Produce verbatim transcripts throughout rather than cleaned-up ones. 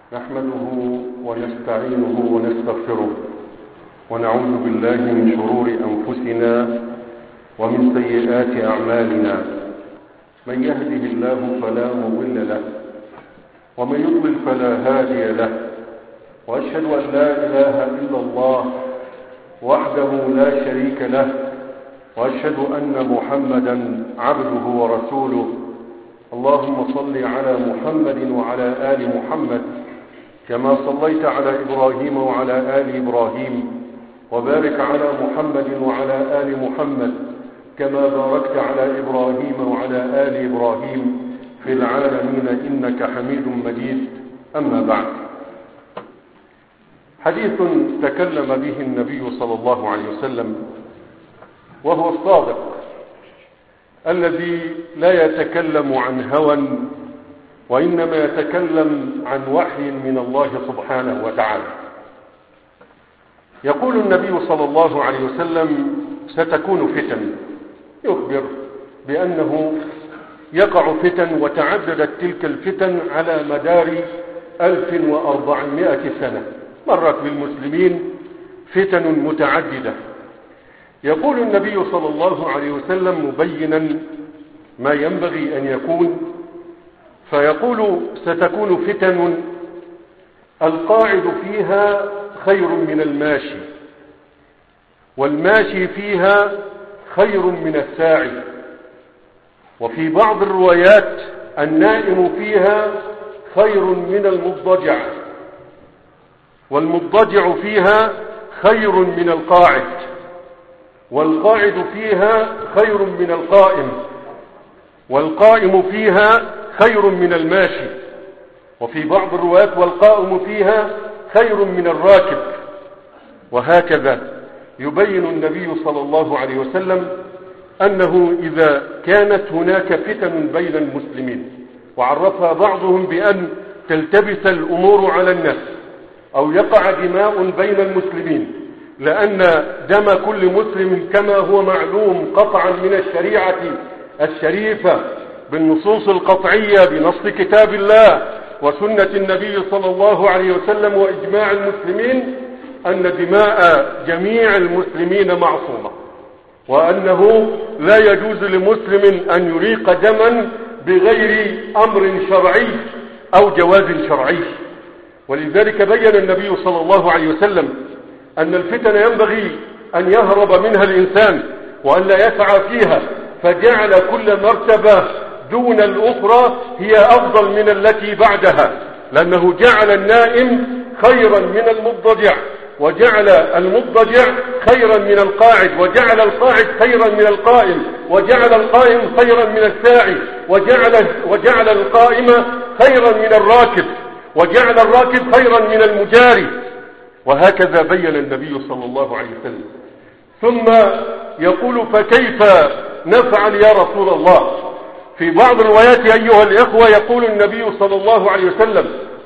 نحمده ونستعينه ونستغفره ونعوذ بالله من شرور أنفسنا ومن سيئات أعمالنا. من يهده الله فلا مضل له ومن يضلل فلا هادي له، وأشهد أن لا إله إلا الله وحده لا شريك له، وأشهد أن محمدا عبده ورسوله. اللهم صل على محمد وعلى آل محمد كما صليت على إبراهيم وعلى آل إبراهيم، وبارك على محمد وعلى آل محمد كما باركت على إبراهيم وعلى آل إبراهيم في العالمين إنك حميد مجيد. أما بعد، حديث تكلم به النبي صلى الله عليه وسلم، وهو الصادق الذي لا يتكلم عن هوى، وإنما يتكلم عن وحي من الله سبحانه وتعالى. يقول النبي صلى الله عليه وسلم: ستكون فتن. يخبر بأنه يقع فتن، وتعددت تلك الفتن على مدار ألف وأربعمائة سنة، مرت بالمسلمين فتن متعددة. يقول النبي صلى الله عليه وسلم مبينا ما ينبغي أن يكون، فيقول: ستكون فتن القاعد فيها خير من الماشي، والماشي فيها خير من الساعي، وفي بعض الروايات النائم فيها خير من المضطجع، والمضطجع فيها خير من القاعد، والقاعد فيها خير من القائم، والقائم فيها خير من الماشي، وفي بعض الروايات والقائم فيها خير من الراكب. وهكذا يبين النبي صلى الله عليه وسلم أنه إذا كانت هناك فتن بين المسلمين، وعرفها بعضهم بأن تلتبس الأمور على الناس أو يقع دماء بين المسلمين، لأن دم كل مسلم كما هو معلوم قطعا من الشريعة الشريفة بالنصوص القطعية بنص كتاب الله وسنة النبي صلى الله عليه وسلم وإجماع المسلمين، أن دماء جميع المسلمين معصومة، وأنه لا يجوز لمسلم أن يريق دما بغير أمر شرعي أو جواز شرعي. ولذلك بين النبي صلى الله عليه وسلم أن الفتن ينبغي أن يهرب منها الإنسان وأن لا يسعى فيها، فجعل كل مرتبة دون الأخرى هي أفضل من التي بعدها، لأنه جعل النائم خيرا من المضطجع، وجعل المضطجع خيرا من القاعد، وجعل القاعد خيرا من القائم، وجعل القائم خيرا من الساعي، وجعل, وجعل القائم خيرا من الراكب، وجعل الراكب خيرا من المجاري. وهكذا بين النبي صلى الله عليه وسلم. ثم يقول: فكيف نفعل يا رسول الله؟ في بعض الروايات أيها الإخوة يقول النبي صلى الله عليه وسلم: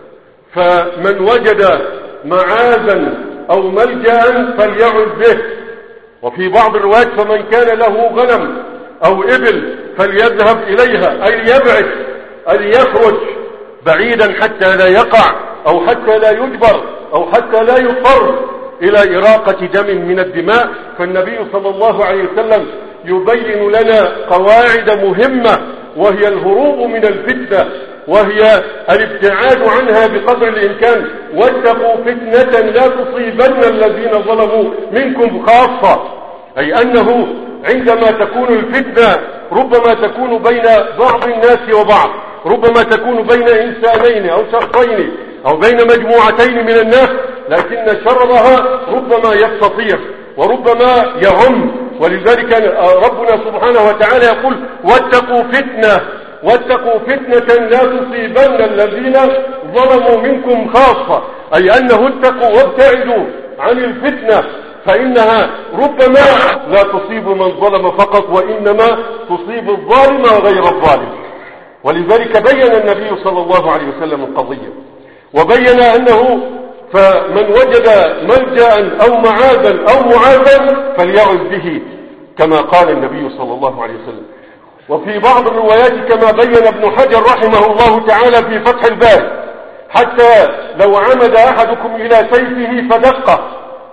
فمن وجد معاذا أو ملجأ فليعذ به. وفي بعض الروايات: فمن كان له غنم أو إبل فليذهب إليها، أي يبعد، أي يخرج بعيدا حتى لا يقع أو حتى لا يجبر أو حتى لا يضطر إلى إراقة دم من الدماء. فالنبي صلى الله عليه وسلم يبين لنا قواعد مهمة، وهي الهروب من الفتنة، وهي الابتعاد عنها بقدر الإمكان. واتقوا فتنة لا تصيبن الذين ظلموا منكم خاصة، أي أنه عندما تكون الفتنة ربما تكون بين بعض الناس وبعض، ربما تكون بين إنسانين أو شخصين أو بين مجموعتين من الناس، لكن شرها ربما يستطير وربما يعم. ولذلك ربنا سبحانه وتعالى يقول: واتقوا فتنة واتقوا فتنة لا تصيبن الذين ظلموا منكم خاصة، أي أنه اتقوا وابتعدوا عن الفتنة، فإنها ربما لا تصيب من ظلم فقط، وإنما تصيب الظالم وغير الظالم. ولذلك بين النبي صلى الله عليه وسلم القضية، وبين أنه فمن وجد ملجأ أو معاذا أو معاذا فليعذ به، كما قال النبي صلى الله عليه وسلم. وفي بعض الروايات كما بين ابن حجر رحمه الله تعالى في فتح الباري حتى لو عمد أحدكم إلى سيفه فدقه،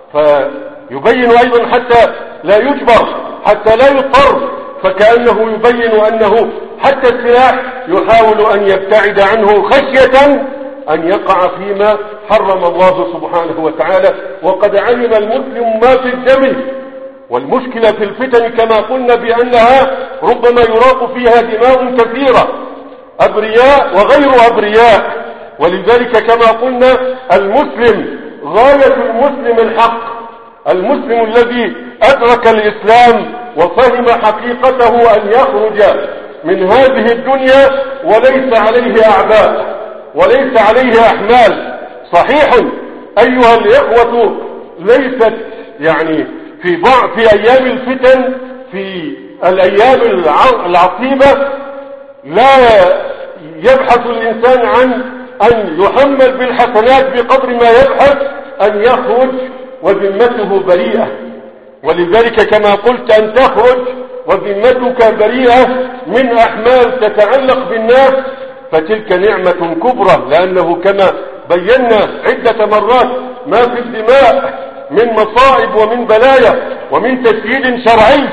فيبين أيضا حتى لا يجبر، حتى لا يضطر، فكأنه يبين أنه حتى السلاح يحاول أن يبتعد عنه خشية أن يقع فيما حرم الله سبحانه وتعالى. وقد علم المسلم ما في الدم، والمشكلة في الفتن كما قلنا بأنها ربما يراق فيها دماء كثيرة، أبرياء وغير أبرياء. ولذلك كما قلنا المسلم غاية المسلم الحق، المسلم الذي أدرك الإسلام وفهم حقيقته أن يخرج من هذه الدنيا وليس عليه أعباء وليس عليه أحمال. صحيح أيها الإخوة، ليست يعني في بعض في أيام الفتن، في الأيام العصيبة لا يبحث الإنسان عن أن يحمل بالحسنات بقدر ما يبحث أن يخرج وذمته بريئة. ولذلك كما قلت أن تخرج وذمتك بريئة من أحمال تتعلق بالناس، فتلك نعمة كبرى، لأنه كما بينا عدة مرات ما في الدماء من مصائب ومن بلايا ومن تسييد شرعي،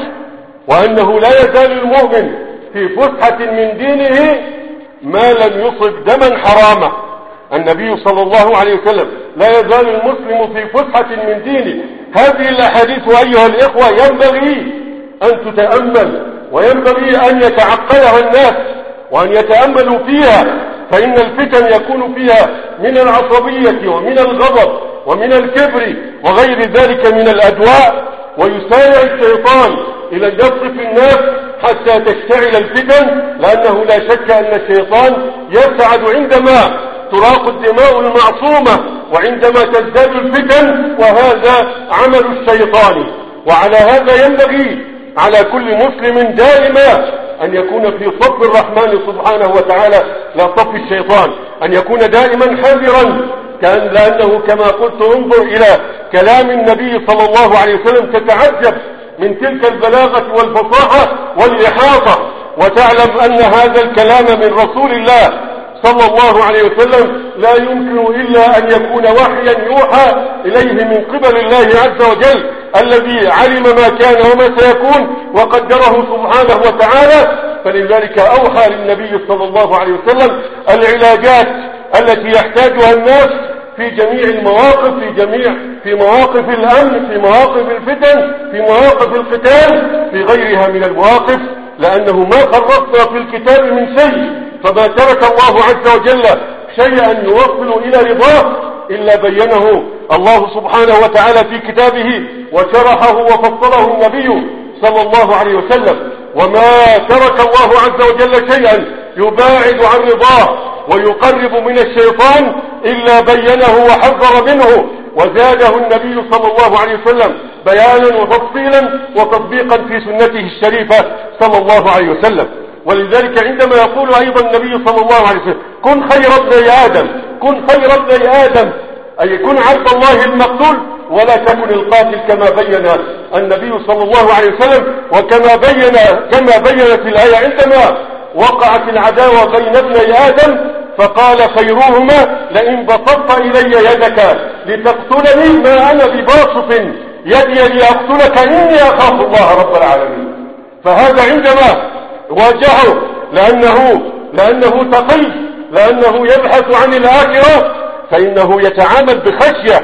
وأنه لا يزال المؤمن في فسحة من دينه ما لم يصب دما حراما. النبي صلى الله عليه وسلم لا يزال المسلم في فسحة من دينه. هذه الأحاديث أيها الإخوة ينبغي أن تتأمل، وينبغي أن يتعقلها الناس وأن يتأملوا فيها، فإن الفتن يكون فيها من العصبية ومن الغضب ومن الكبر وغير ذلك من الأدواء، ويسارع الشيطان إلى الجبر في الناس حتى تشتعل الفتن، لأنه لا شك أن الشيطان يسعد عندما تراق الدماء المعصومة وعندما تزداد الفتن، وهذا عمل الشيطان. وعلى هذا ينبغي على كل مسلم دائما أن يكون في صف الرحمن سبحانه وتعالى لا صف الشيطان، أن يكون دائما حذرا، كان لأنه كما قلت انظر إلى كلام النبي صلى الله عليه وسلم تتعجب من تلك البلاغة والفصاحة والإحاطة، وتعلم أن هذا الكلام من رسول الله صلى الله عليه وسلم لا يمكن إلا أن يكون وحيا يوحى إليه من قبل الله عز وجل، الذي علم ما كان وما سيكون وقدره سبحانه وتعالى. فلذلك أوحى للنبي صلى الله عليه وسلم العلاجات التي يحتاجها الناس في جميع المواقف، في جميع في مواقف الأمن، في مواقف الفتن، في مواقف القتال، في غيرها من المواقف، لأنه ما فرطنا في الكتاب من شيء، فما ترك الله عز وجل شيئا يوصل إلى رضاه إلا بينه الله سبحانه وتعالى في كتابه وشرحه وفصله النبي صلى الله عليه وسلم. وما ترك الله عز وجل شيئا يباعد عن رضاه ويقرب من الشيطان إلا بينه وحذر منه، وزاده النبي صلى الله عليه وسلم بيانا وتفصيلا وتطبيقا في سنته الشريفة صلى الله عليه وسلم. ولذلك عندما يقول أيضا النبي صلى الله عليه وسلم كن خير ابن آدم، كن خير ابن آدم، أي كن عبد الله المقتول ولا تكن القاتل، كما بين النبي صلى الله عليه وسلم، وكما بين كما بينت الآية عندما وقعت العداوة بين ابني آدم فقال خيرهما لئن بسطت إلي يدك لتقتلني ما أنا بباسط يدي لأقتلك إني أخاف الله رب العالمين. فهذا عندما واجهه لأنه لأنه تقي، لأنه يبحث عن الآخرة، فإنه يتعامل بخشية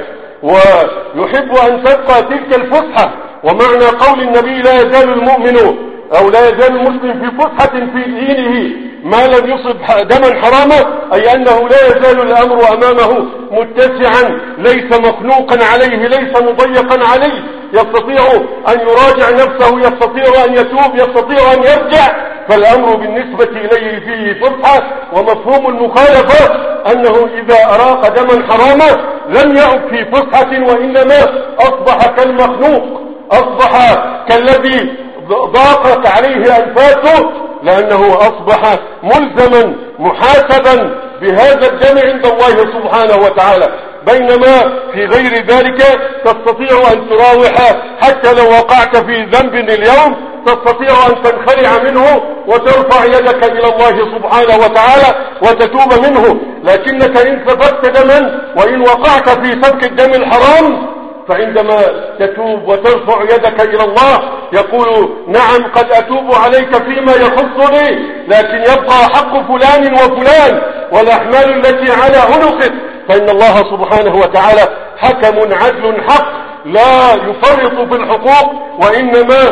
ويحب أن تبقى تلك الفسحة. ومعنى قول النبي لا يزال المؤمن أو لا يزال المسلم في فسحة في دينه ما لم يصب دما حراما، أي أنه لا يزال الأمر أمامه متسعا، ليس مخنوقا عليه، ليس مضيقا عليه، يستطيع أن يراجع نفسه، يستطيع أن يتوب، يستطيع أن يرجع. فالأمر بالنسبة إليه فيه فسحة. ومفهوم المخالفة أنه إذا أراق دما حراما لم يعد في فسحة، وإنما أصبح كالمخنوق، أصبح كالذي ضاقت عليه أنفاسه، لأنه أصبح ملزما محاسبا بهذا الدم عند الله سبحانه وتعالى. بينما في غير ذلك تستطيع أن تراوح حتى لو وقعت في ذنب اليوم تستطيع أن تنخلع منه وترفع يدك إلى الله سبحانه وتعالى وتتوب منه. لكنك إن سفكت دما وإن وقعت في سفك الدم الحرام فعندما تتوب وترفع يدك إلى الله يقول نعم قد أتوب عليك فيما يخصني، لكن يبقى حق فلان وفلان والأحمال التي على عنقك، فإن الله سبحانه وتعالى حكم عدل حق لا يفرط في الحقوق، وإنما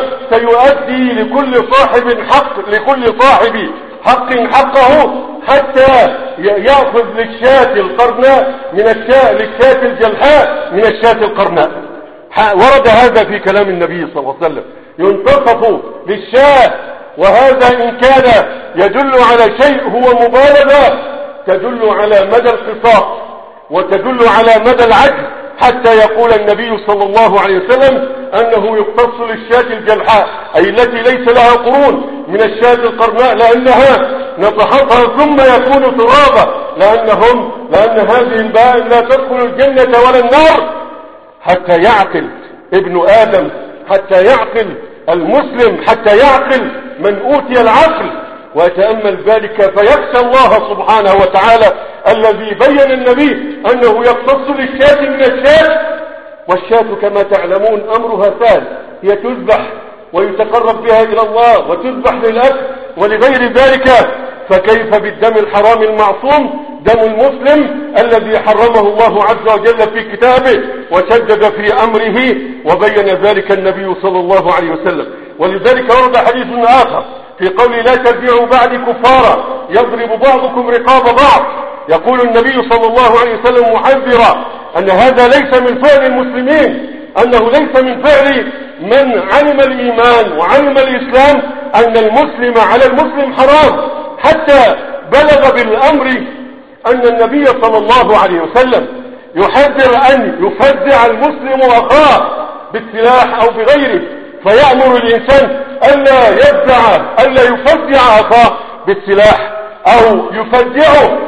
سيؤدي لكل صاحب حق لكل صاحب حق حقه حتى يأخذ للشاة القرناء من الشاة للشاة الجلحاء من الشاة القرناء. ورد هذا في كلام النبي صلى الله عليه وسلم ينتصف للشاة، وهذا إن كان يدل على شيء هو مبالغة تدل على مدى القصاص وتدل على مدى العدل، حتى يقول النبي صلى الله عليه وسلم أنه يقتص للشاة الجلحاء أي التي ليس لها قرون من الشاة القرناء لأنها نطحتها ثم يكون ترابا، لأنهم لأن هذه البهائم لا تدخل الجنة ولا النار حتى يعقل ابن آدم، حتى يعقل المسلم، حتى يعقل من أوتي العقل ويتأمل ذلك فيخشى الله سبحانه وتعالى الذي بين النبي أنه يقتص للشاة من الشاة. والشاة كما تعلمون أمرها سهل، هي تذبح ويتقرب بها إلى الله وتذبح للأكل ولغير ذلك، فكيف بالدم الحرام المعصوم دم المسلم الذي حرمه الله عز وجل في كتابه وشدد في أمره وبين ذلك النبي صلى الله عليه وسلم. ولذلك ورد حديث آخر في قول لا ترجعوا بعد كفارا يضرب بعضكم رقاب بعض، يقول النبي صلى الله عليه وسلم محذرا أن هذا ليس من فعل المسلمين، أنه ليس من فعل من علم الإيمان وعلم الإسلام أن المسلم على المسلم حرام، حتى بلغ بالأمر أن النبي صلى الله عليه وسلم يحذر أن يفزع المسلم أخاه بالسلاح أو بغيره، فيأمر الإنسان ألا يفزع ألا يفزع أخاه بالسلاح أو يفزعه،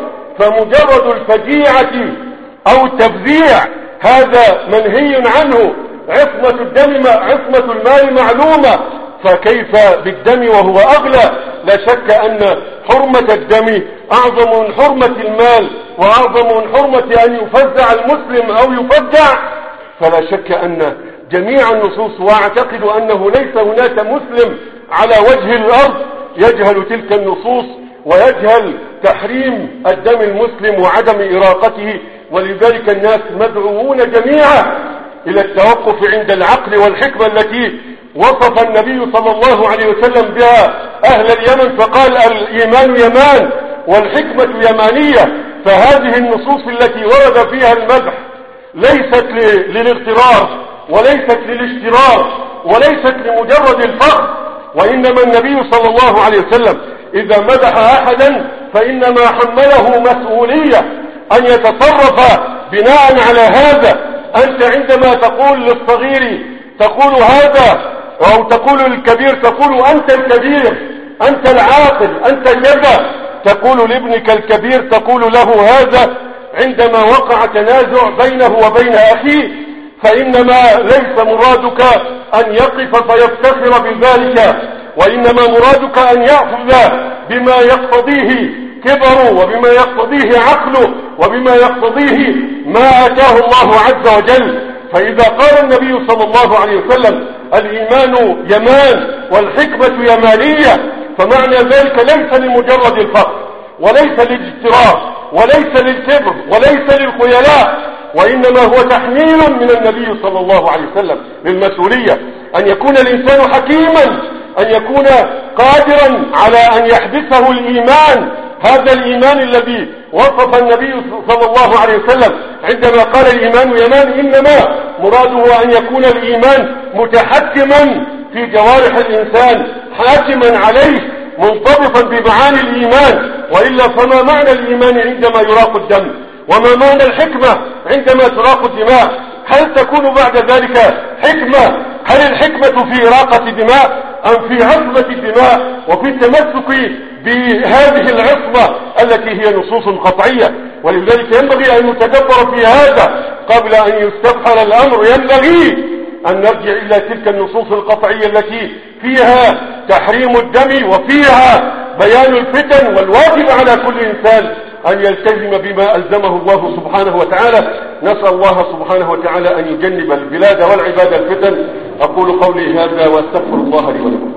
فمجرد الفجيعة أو التفزيع هذا منهي عنه. عصمة الدم عصمة المال معلومة، فكيف بالدم وهو أغلى؟ لا شك أن حرمة الدم أعظم من حرمة المال وأعظم من حرمة أن يفزع المسلم أو يفزع. فلا شك أن جميع النصوص، وأعتقد أنه ليس هناك مسلم على وجه الأرض يجهل تلك النصوص ويجهل تحريم الدم المسلم وعدم إراقته. ولذلك الناس مدعوون جميعا إلى التوقف عند العقل والحكمة التي وصف النبي صلى الله عليه وسلم بها أهل اليمن، فقال الإيمان يمان والحكمة يمانية. فهذه النصوص التي ورد فيها المدح ليست للاغترار وليست للاشترار وليست لمجرد الفخر، وإنما النبي صلى الله عليه وسلم إذا مدح أحدا فإنما حمله مسؤولية أن يتصرف بناء على هذا. أنت عندما تقول للصغير تقول هذا، أو تقول للكبير تقول أنت الكبير أنت العاقل أنت كذا، تقول لابنك الكبير تقول له هذا. عندما وقع تنازع بينه وبين أخيه فإنما ليس مرادك أن يقف فيفتخر بذلك، وإنما مرادك أن يأخذ بما يقتضيه كبره وبما يقتضيه عقله وبما يقتضيه ما آتاه الله عز وجل. فإذا قال النبي صلى الله عليه وسلم الإيمان يمان والحكمة يمانية، فمعنى ذلك ليس لمجرد الفقر وليس للاجتراء وليس للكبر وليس للخيلاء، وإنما هو تحميل من النبي صلى الله عليه وسلم للمسؤولية أن يكون الإنسان حكيما، أن يكون قادرا على أن يحبسه الإيمان، هذا الإيمان الذي وصف النبي صلى الله عليه وسلم عندما قال الإيمان يمان، إنما مراده أن يكون الإيمان متحكما في جوارح الإنسان حاكما عليه منضبطا بمعاني الإيمان، وإلا فما معنى الإيمان عندما يراق الدم؟ وما معنى الحكمة عندما تراق الدماء؟ هل تكون بعد ذلك حكمة؟ هل الحكمة في إراقة الدماء أم في عصمة الدماء وفي التمسك بهذه العصمة التي هي نصوص قطعية؟ ولذلك ينبغي أن نتدبر في هذا قبل أن يستفحل الأمر. ينبغي أن نرجع إلى تلك النصوص القطعية التي فيها تحريم الدم وفيها بيان الفتن، والواجب على كل إنسان أن يلتزم بما ألزمه الله سبحانه وتعالى. نسأل الله سبحانه وتعالى أن يجنب البلاد والعباد الفتن. أقول قولي هذا وأستغفر الله لي ولكم.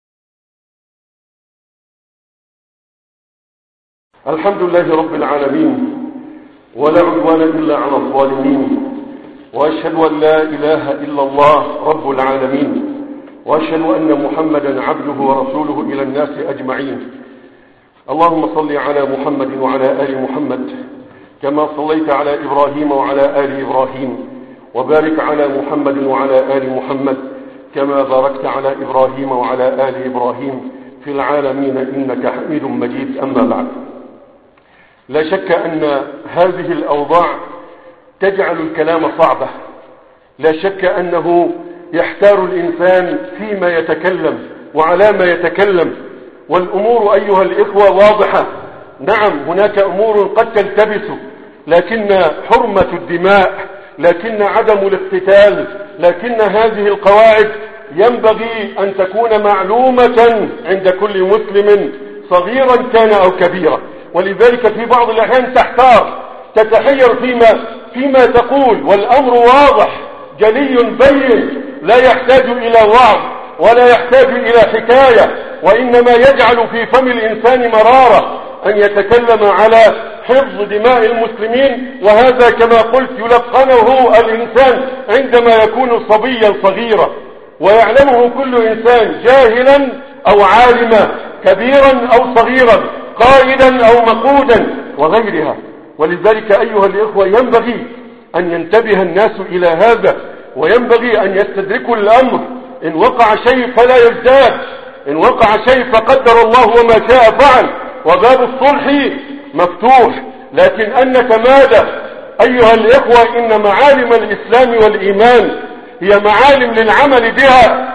الحمد لله رب العالمين، ولا عدوان إلا على الظالمين، وأشهد أن لا إله إلا الله رب العالمين، وأشهد أن محمدا عبده ورسوله إلى الناس أجمعين. اللهم صل على محمد وعلى آل محمد كما صليت على إبراهيم وعلى آل إبراهيم، وبارك على محمد وعلى آل محمد كما باركت على إبراهيم وعلى آل إبراهيم في العالمين إنك حميد مجيد. أما بعد، لا شك أن هذه الأوضاع تجعل الكلام صعبة، لا شك أنه يحتار الإنسان فيما يتكلم وعلى ما يتكلم، والأمور أيها الإخوة واضحة. نعم، هناك أمور قد تلتبس، لكن حرمة الدماء، لكن عدم الاقتتال، لكن هذه القواعد ينبغي أن تكون معلومة عند كل مسلم صغيرا كان أو كبيرا. ولذلك في بعض الأحيان تحتار، تتحير فيما, فيما تقول، والأمر واضح جلي بين، لا يحتاج إلى وعظ ولا يحتاج إلى حكاية، وإنما يجعل في فم الإنسان مرارة أن يتكلم على حفظ دماء المسلمين. وهذا كما قلت يلقنه الإنسان عندما يكون صبيا صغيرا، ويعلمه كل إنسان جاهلا أو عالما، كبيرا أو صغيرا، قائدا أو مقودا وغيرها. ولذلك أيها الإخوة ينبغي أن ينتبه الناس إلى هذا، وينبغي أن يستدركوا الأمر. إن وقع شيء فلا يزداد، إن وقع شيء فقدر الله وما شاء فعل، وباب الصلح مفتوح. لكن أن نتمادى أيها الإخوة، إن معالم الإسلام والإيمان هي معالم للعمل بها.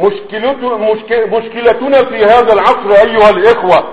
مشكلتنا في هذا العصر أيها الإخوة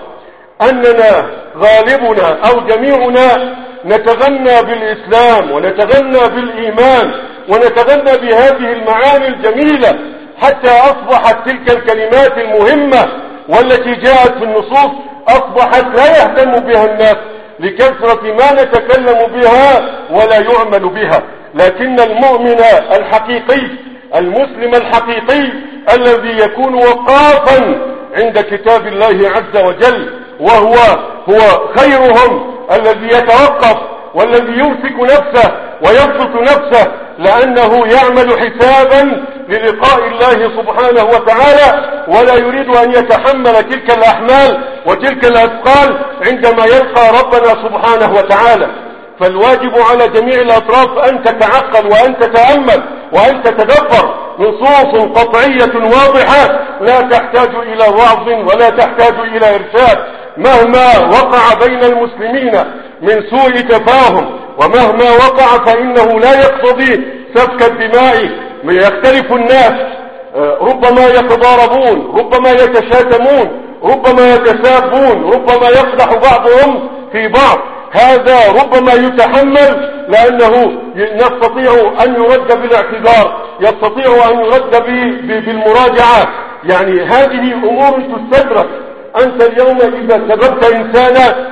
أننا غالبنا أو جميعنا نتغنى بالإسلام ونتغنى بالإيمان ونتغنى بهذه المعاني الجميلة، حتى أصبحت تلك الكلمات المهمة والتي جاءت في النصوص أصبحت لا يهتم بها الناس لكثرة ما نتكلم بها ولا يعمل بها. لكن المؤمن الحقيقي، المسلم الحقيقي، الذي يكون وقافا عند كتاب الله عز وجل، وهو هو خيرهم الذي يتوقف والذي يمسك نفسه ويبسط نفسه، لأنه يعمل حسابا للقاء الله سبحانه وتعالى، ولا يريد أن يتحمل تلك الأحمال وتلك الأثقال عندما يلقى ربنا سبحانه وتعالى. فالواجب على جميع الأطراف أن تتعقل وأن تتأمل وأن تتدبر نصوص قطعية واضحة لا تحتاج إلى وعظ ولا تحتاج إلى إرشاد. مهما وقع بين المسلمين من سوء تفاهم ومهما وقع فإنه لا يقتضي سفك الدماء. يختلف الناس، ربما يتضاربون، ربما يتشاتمون، ربما يتسابون، ربما يقدح بعضهم في بعض. هذا ربما يتحمل لأنه يستطيع أن يرد بالاعتذار، يستطيع أن يرد بالمراجعة. يعني هذه أمور تستدرك. أنت اليوم إذا سببت إنسانا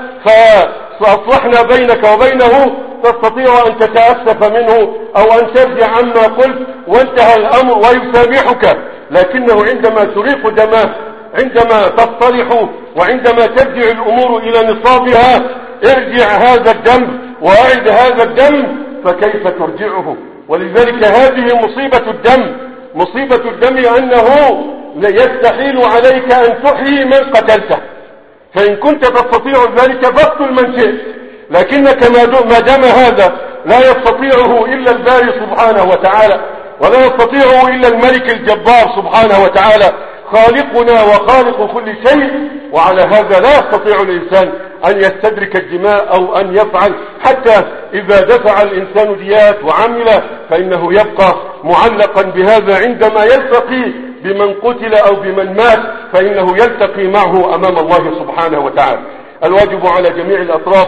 فأصلحنا بينك وبينه تستطيع أن تتأسف منه أو أن ترجع عما قلت وانتهى الأمر ويسامحك. لكنه عندما تريق دمه، عندما تصطلح وعندما ترجع الأمور إلى نصابها، ارجع هذا الدم وأعد هذا الدم، فكيف ترجعه؟ ولذلك هذه مصيبة الدم. مصيبة الدم أنه يستحيل عليك أن تحيي من قتلته، فإن كنت تستطيع ذلك فاقتل من شئت، لكنك ما دام هذا لا يستطيعه إلا الباري سبحانه وتعالى، ولا يستطيعه إلا الملك الجبار سبحانه وتعالى، خالقنا وخالق كل شيء. وعلى هذا لا يستطيع الإنسان أن يستدرك الدماء أو أن يفعل، حتى إذا دفع الإنسان ديات وعمل فإنه يبقى معلقا بهذا. عندما يلتقي بمن قتل أو بمن مات فإنه يلتقي معه أمام الله سبحانه وتعالى. الواجب على جميع الأطراف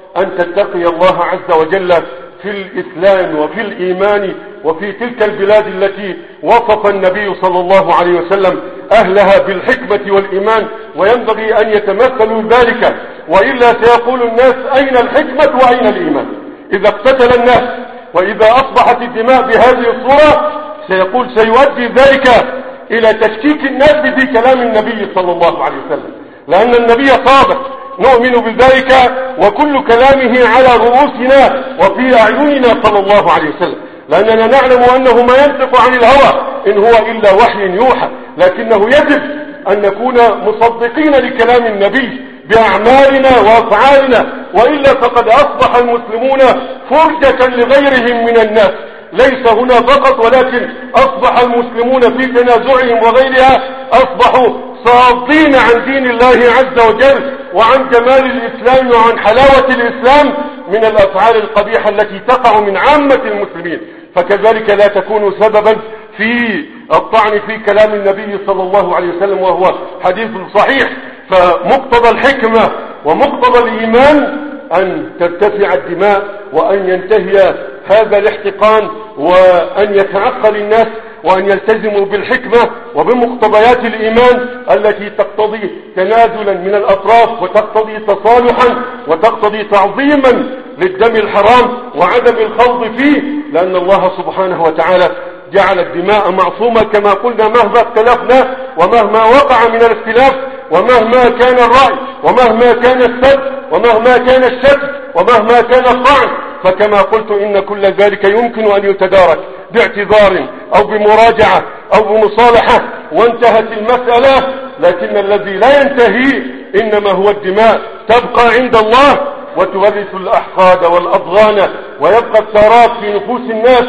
أن تتقي الله عز وجل في الإسلام وفي الإيمان وفي تلك البلاد التي وصف النبي صلى الله عليه وسلم أهلها بالحكمة والإيمان، وينبغي أن يتمثلوا ذلك، وإلا سيقول الناس أين الحكمة وأين الإيمان؟ إذا اقتتل الناس وإذا أصبحت الدماء بهذه الصورة سيقول سيؤدي ذلك إلى تشكيك الناس في كلام النبي صلى الله عليه وسلم، لأن النبي صادق نؤمن بذلك، وكل كلامه على رؤوسنا وفي أعيننا صلى الله عليه وسلم، لأننا نعلم أنه ما ينطق عن الهوى إن هو إلا وحي يوحى، لكنه يجب أن نكون مصدقين لكلام النبي بأعمالنا وأفعالنا، وإلا فقد أصبح المسلمون فرجة لغيرهم من الناس، ليس هنا فقط ولكن أصبح المسلمون في تنازعهم وغيرها أصبحوا صادين عن دين الله عز وجل وعن جمال الإسلام وعن حلاوة الإسلام من الأفعال القبيحة التي تقع من عامة المسلمين، فكذلك لا تكون سببا في الطعن في كلام النبي صلى الله عليه وسلم وهو حديث صحيح. فمقتضى الحكمة ومقتضى الإيمان أن ترتفع الدماء وأن ينتهي هذا الاحتقان، وأن يتعقل الناس وأن يلتزموا بالحكمة وبمقتضيات الإيمان التي تقتضي تنازلا من الأطراف وتقتضي تصالحا وتقتضي تعظيما للدم الحرام وعدم الخوض فيه، لأن الله سبحانه وتعالى جعل الدماء معصومة كما قلنا، مهما اختلفنا ومهما وقع من الاختلاف ومهما كان الرأي ومهما كان السب ومهما كان الشك ومهما كان الطعن، فكما قلت إن كل ذلك يمكن أن يتدارك باعتذار أو بمراجعة أو بمصالحة وانتهت المسألة، لكن الذي لا ينتهي إنما هو الدماء، تبقى عند الله وتورث الأحقاد والأضغان، ويبقى الثارات في نفوس الناس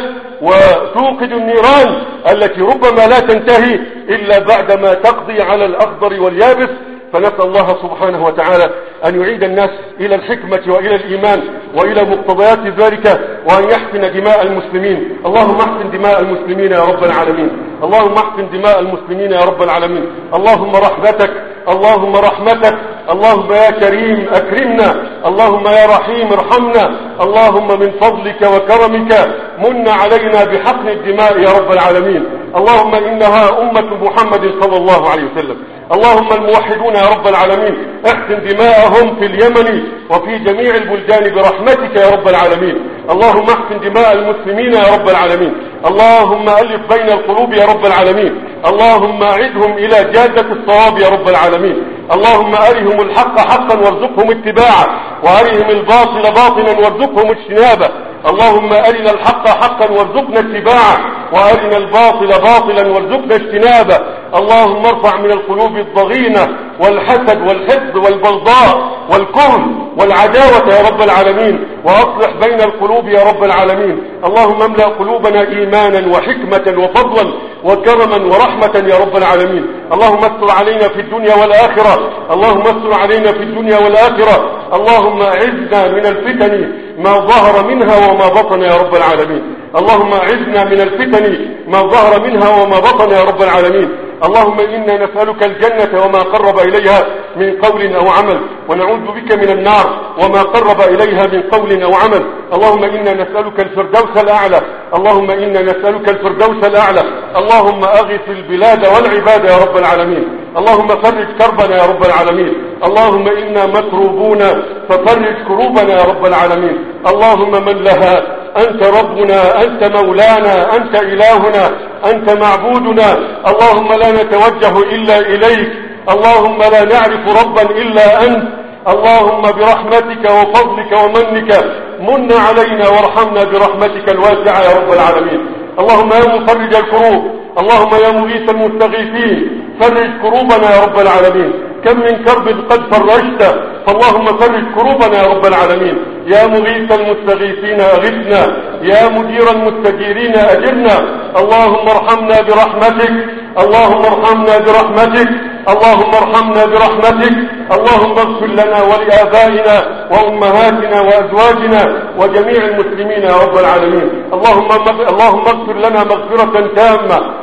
وتوقد النيران التي ربما لا تنتهي إلا بعدما تقضي على الأخضر واليابس. فنسأل الله سبحانه وتعالى أن يعيد الناس إلى الحكمة وإلى الإيمان وإلى مقتضيات ذلك، وأن يحقن دماء المسلمين. اللهم احقن دماء المسلمين يا رب العالمين، اللهم احقن دماء المسلمين يا رب العالمين. اللهم رحمتك، اللهم رحمتك، اللهم يا كريم أكرمنا، اللهم يا رحيم ارحمنا، اللهم من فضلك وكرمك من علينا بحقن الدماء يا رب العالمين. اللهم إنها أمة محمد صلى الله عليه وسلم، اللهم الموحدون يا رب العالمين احقن دماءهم في اليمن وفي جميع البلدان برحمتك يا رب العالمين. اللهم احقن دماء المسلمين يا رب العالمين، اللهم ألف بين القلوب يا رب العالمين، اللهم أعدهم إلى جادة الصواب يا رب العالمين. اللهم أرهم الحق حقا وارزقهم اتباعه، وأرهم الباطل باطلا وارزقهم اجتنابه. اللهم أرنا الحق حقا وارزقنا اتباعه، وأرنا الباطل باطلا وارزقنا اجتنابه. اللهم ارفع من القلوب الضغينة والحسد والحقد والبغضاء والكره والعداوة يا رب العالمين، وأصلح بين القلوب يا رب العالمين. اللهم املأ قلوبنا إيمانا وحكمة وفضلا وكرما ورحمة يا رب العالمين. اللهم استر علينا في الدنيا والآخرة، اللهم استر علينا في الدنيا والآخرة. اللهم أعذنا من الفتن ما ظهر منها وما بطن يا رب العالمين. اللهم أعذنا من الفتن ما ظهر منها وما بطن يا رب العالمين. اللهم إنا نسألك الجنة وما قرب إليها من قول أو عمل، ونعوذ بك من النار وما قرب إليها من قول أو عمل. اللهم إنا نسألك الفردوس الأعلى، اللهم إنا نسألك الفردوس الأعلى. اللهم أغث البلاد والعباد يا رب العالمين. اللهم فرج كربنا يا رب العالمين. اللهم إنا مكروبون ففرج كروبنا يا رب العالمين. اللهم من لها أنت ربنا، أنت مولانا، أنت إلهنا، أنت معبودنا. اللهم لا نتوجه إلا إليك، اللهم لا نعرف ربا إلا أنت. اللهم برحمتك وفضلك ومنك من علينا وارحمنا برحمتك الواسعة يا رب العالمين. اللهم يا مفرج الكروب، اللهم يا مغيث المستغيثين فرج كروبنا يا رب العالمين. كم من كرب قد فرجت، فاللهم فرج كروبنا يا رب العالمين. يا مغيث المستغيثين أغثنا، يا مدير المستجيرين أجرنا. اللهم ارحمنا برحمتك، اللهم ارحمنا برحمتك، اللهم ارحمنا برحمتك. اللهم اغفر لنا ولآبائنا وأمهاتنا وأزواجنا وجميع المسلمين يا رب العالمين. اللهم اللهم اغفر لنا مغفرة تامة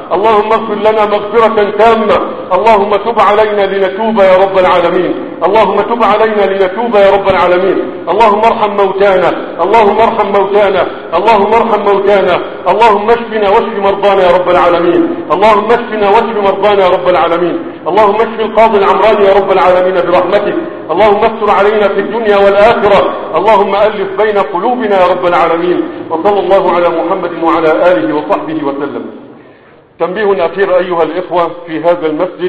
اللهم اغفر لنا مغفرة تامة. اللهم تب علينا لنتوب يا رب العالمين. اللهم تب علينا لنتوب يا رب العالمين. اللهم ارحم موتانا. اللهم ارحم موتانا. اللهم ارحم موتانا. اللهم اشفنا واشف مرضانا يا رب العالمين. اللهم اشفنا واشف مرضانا يا رب العالمين. اللهم اشف القاضي العمراني يا رب العالمين برحمتك. اللهم استر علينا في الدنيا والآخرة. اللهم ألف بين قلوبنا يا رب العالمين. وصلى الله على محمد وعلى آله وصحبه وسلم. تنبيه أخير أيها الإخوة، في هذا المسجد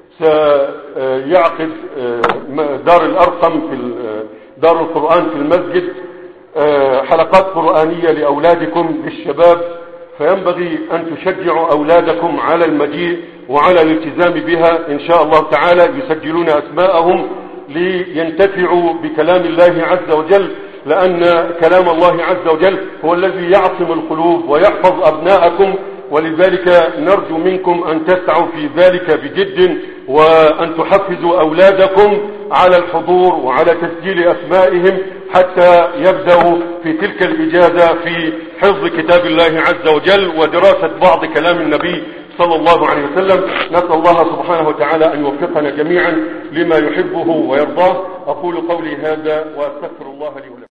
سيعقد دار الأرقم في دار القرآن في المسجد حلقات قرآنية لأولادكم للشباب، فينبغي أن تشجعوا أولادكم على المجيء وعلى الالتزام بها إن شاء الله تعالى. يسجلون أسماءهم لينتفعوا بكلام الله عز وجل، لأن كلام الله عز وجل هو الذي يعصم القلوب ويحفظ أبناءكم، ولذلك نرجو منكم أن تسعوا في ذلك بجد، وأن تحفزوا أولادكم على الحضور وعلى تسجيل أسمائهم حتى يبدأوا في تلك الإجازة في حفظ كتاب الله عز وجل ودراسة بعض كلام النبي صلى الله عليه وسلم. نسأل الله سبحانه وتعالى أن يوفقنا جميعا لما يحبه ويرضاه. أقول قولي هذا وأستغفر الله لي ولكم.